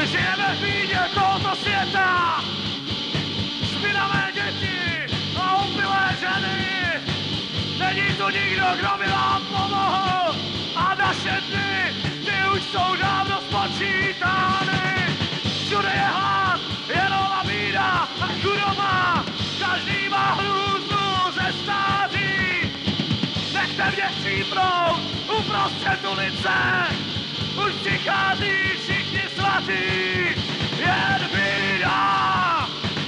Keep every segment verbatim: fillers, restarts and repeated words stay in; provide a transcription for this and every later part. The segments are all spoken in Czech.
Žijeme v bídě tohoto světa, špinavé děti a opilé ženy. Není tu nikdo, kdo by vám pomohl a naše dny, ty už jsou dávno spočítány. Všude je hlad, jenom a bída a chudoba, každý má hrůzu ze stáří. Nechte mě chcípnout uprostřed ulice, už přichází všichni svatí. Jen bída,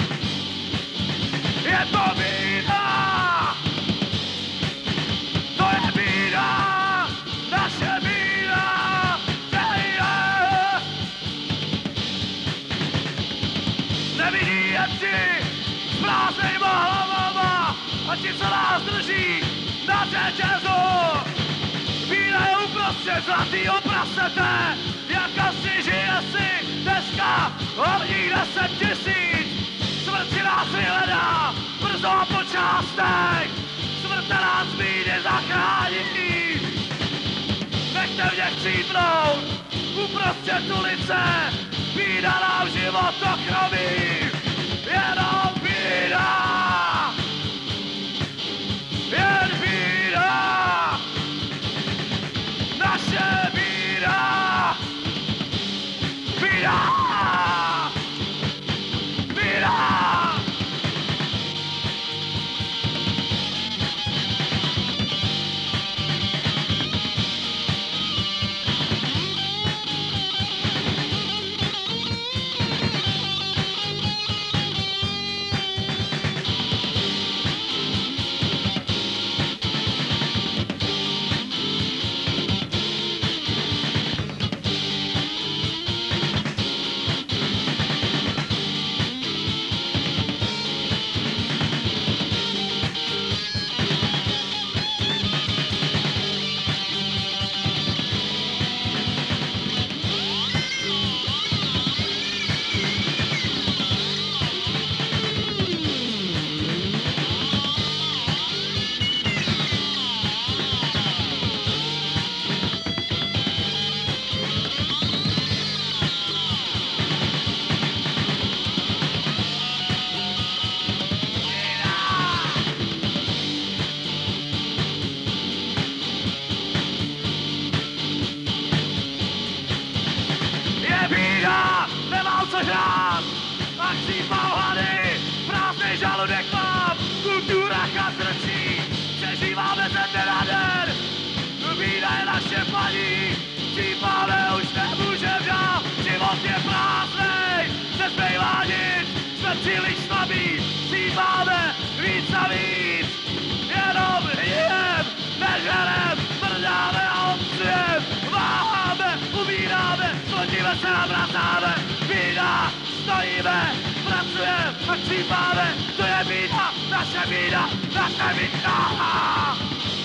je to bída, to je bída, naše bída, bída. Nevidí jen ti s prázdnejma hlavama a ti, co nás drží na řetězu. Bída je uprostřed zlatýho prasete, jak asi žije si dneska hlavních deset tisíc. Smrt si nás vyhledá, brzo a po částech, smrt nás z bídy zachrání. Nechte mě chcípnout uprostřed ulice, bída nám život ochromí. Jenom bída, jen bída, naše bída, bída, bída. Nemám co žrát a chcípám hlady, prázdnej žaludek mám, kultura chatrčí, přežíváme ze dne na den, bída je naše paní, chcípáme, už nemůžem dál, život je prázdnej, nezbývá nic, jsme příliš slabí, chcípáme víc a víc, jenom jem, nežerem, brdáme a obslujem, váháme, umíráme, splníme se a vracáme, bída, stojíme, pracujeme a chcípáme, to je bída, naše bída, naše bída.